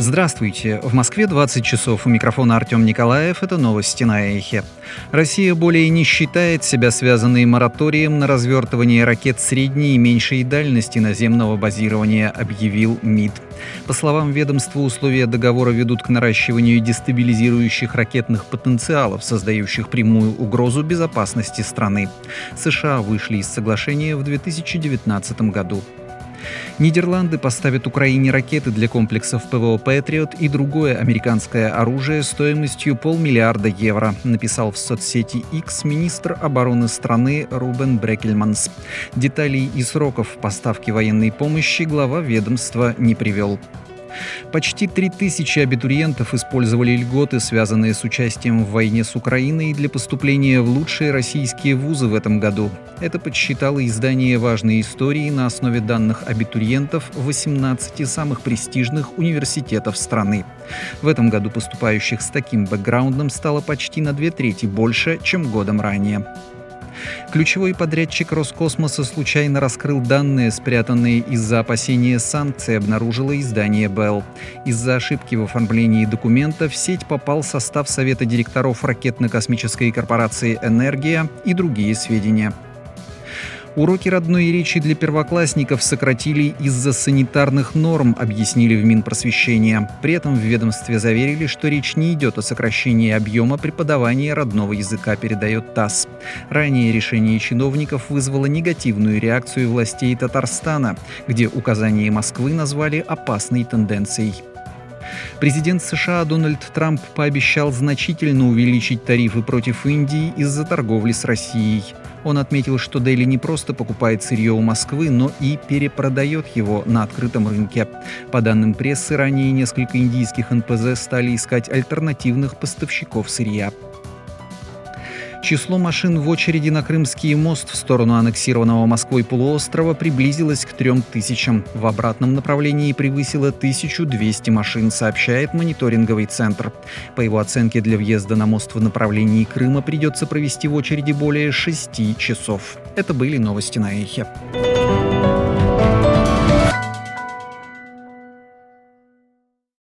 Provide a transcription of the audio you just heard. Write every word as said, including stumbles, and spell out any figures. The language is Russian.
Здравствуйте. В Москве двадцать часов. У микрофона Артем Николаев. Это новости на Эхе. Россия более не считает себя связанной мораторием на развертывание ракет средней и меньшей дальности наземного базирования, объявил МИД. По словам ведомства, условия договора ведут к наращиванию дестабилизирующих ракетных потенциалов, создающих прямую угрозу безопасности страны. США вышли из соглашения в две тысячи девятнадцатом году. Нидерланды поставят Украине ракеты для комплексов ПВО «Патриот» и другое американское оружие стоимостью полмиллиарда евро, написал в соцсети X министр обороны страны Рубен Брекельманс. Деталей и сроков поставки военной помощи глава ведомства не привел. Почти три тысячи абитуриентов использовали льготы, связанные с участием в войне с Украиной, для поступления в лучшие российские вузы в этом году. Это подсчитало издание «Важные истории» на основе данных абитуриентов восемнадцати самых престижных университетов страны. В этом году поступающих с таким бэкграундом стало почти на две трети больше, чем годом ранее. Ключевой подрядчик Роскосмоса случайно раскрыл данные, спрятанные из-за опасения санкций, обнаружило издание Белл. Из-за ошибки в оформлении документа в сеть попал состав Совета директоров ракетно-космической корпорации «Энергия» и другие сведения. Уроки родной речи для первоклассников сократили из-за санитарных норм, объяснили в Минпросвещения. При этом в ведомстве заверили, что речь не идет о сокращении объема преподавания родного языка, передает ТАСС. Ранее решение чиновников вызвало негативную реакцию властей Татарстана, где указания Москвы назвали опасной тенденцией. Президент США Дональд Трамп пообещал значительно увеличить тарифы против Индии из-за торговли с Россией. Он отметил, что Дели не просто покупает сырье у Москвы, но и перепродает его на открытом рынке. По данным прессы, ранее несколько индийских эн пэ зэ стали искать альтернативных поставщиков сырья. Число машин в очереди на Крымский мост в сторону аннексированного Москвой полуострова приблизилось к трем тысячам. В обратном направлении превысило тысячу двести машин, сообщает мониторинговый центр. По его оценке, для въезда на мост в направлении Крыма придется провести в очереди более шести часов. Это были новости на Эхе.